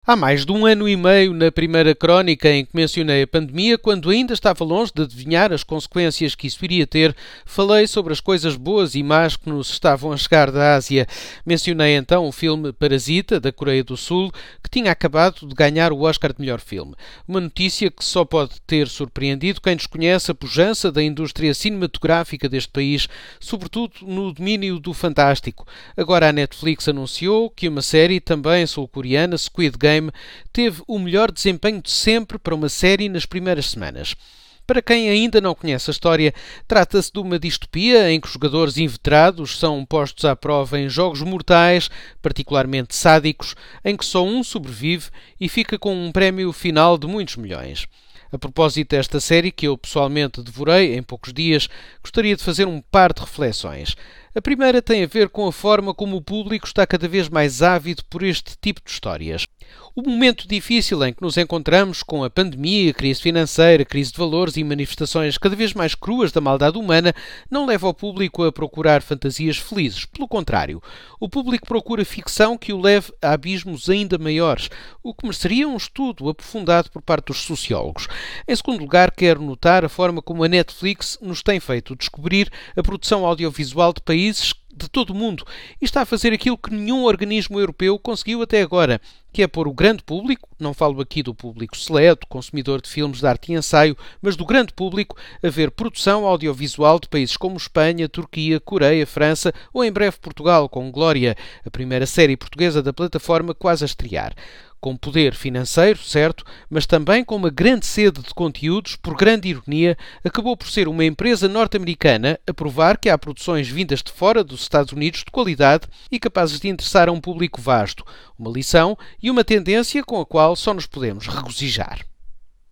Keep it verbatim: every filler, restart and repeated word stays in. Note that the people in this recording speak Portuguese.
Há mais de um ano e meio, na primeira crónica em que mencionei a pandemia, quando ainda estava longe de adivinhar as consequências que isso iria ter, falei sobre as coisas boas e más que nos estavam a chegar da Ásia. Mencionei então o filme Parasita, da Coreia do Sul, que tinha acabado de ganhar o Oscar de melhor filme. Uma notícia que só pode ter surpreendido quem desconhece a pujança da indústria cinematográfica deste país, sobretudo no domínio do fantástico. Agora a Netflix anunciou que uma série, também sul-coreana, Squid Game, teve o melhor desempenho de sempre para uma série nas primeiras semanas. Para quem ainda não conhece a história, trata-se de uma distopia em que os jogadores inveterados são postos à prova em jogos mortais, particularmente sádicos, em que só um sobrevive e fica com um prémio final de muitos milhões. A propósito desta série, que eu pessoalmente devorei em poucos dias, gostaria de fazer um par de reflexões. A primeira tem a ver com a forma como o público está cada vez mais ávido por este tipo de histórias. O momento difícil em que nos encontramos, com a pandemia, crise financeira, crise de valores e manifestações cada vez mais cruas da maldade humana, não leva o público a procurar fantasias felizes. Pelo contrário, o público procura ficção que o leve a abismos ainda maiores, o que mereceria um estudo aprofundado por parte dos sociólogos. Em segundo lugar, quero notar a forma como a Netflix nos tem feito descobrir a produção audiovisual de países de todo o mundo e está a fazer aquilo que nenhum organismo europeu conseguiu até agora, que é pôr o grande público, não falo aqui do público seleto, consumidor de filmes de arte e ensaio, mas do grande público, a ver produção audiovisual de países como Espanha, Turquia, Coreia, França ou em breve Portugal, com Glória, a primeira série portuguesa da plataforma quase a estrear. Com poder financeiro, certo, mas também com uma grande sede de conteúdos, por grande ironia, acabou por ser uma empresa norte-americana a provar que há produções vindas de fora dos Estados Unidos de qualidade e capazes de interessar a um público vasto. Uma lição e uma tendência com a qual só nos podemos regozijar.